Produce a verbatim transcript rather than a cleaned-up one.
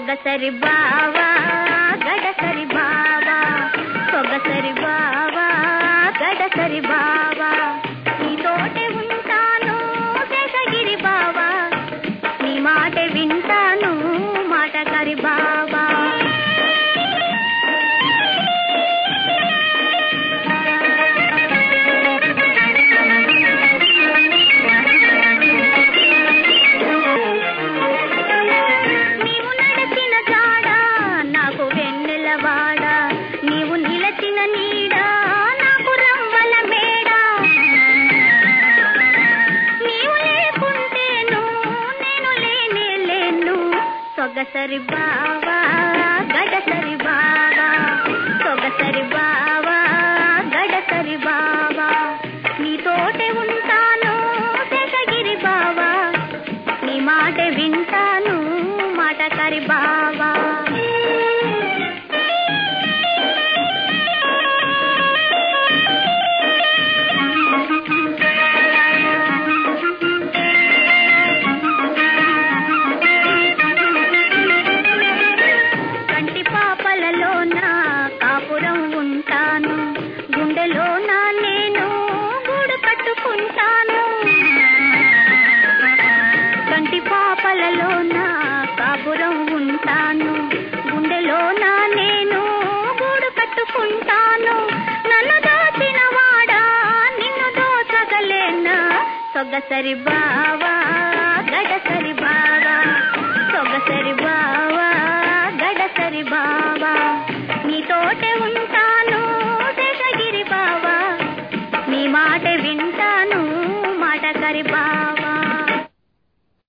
సొగసరి బావా గడసరి బావా సొగసరి బావా గడసరి బావా నీతోటే ఉంటాను శేషగిరి బావా నీ మాట వింటాను మాటగారి బావా సొగసరి బావా గడసరి బావా సొగసరి బావా గడసరి బావా నీతోటే ఉంటాను శేషగిరి బావా నీ మాట వింటాను మాటకారి బావా కాపురం ఉంటాను గుండెలో నా నేను గూడు కట్టుకుంటాను నన్ను దోచిన వాడా నిన్ను దోచగలేనా సొగసరి బావా గడసరి బావా సొగసరి బావా గడసరి బావా నీతోటే ఉంటాను శేషగిరి బావా నీ మాట వింటాను మాటకరి బావా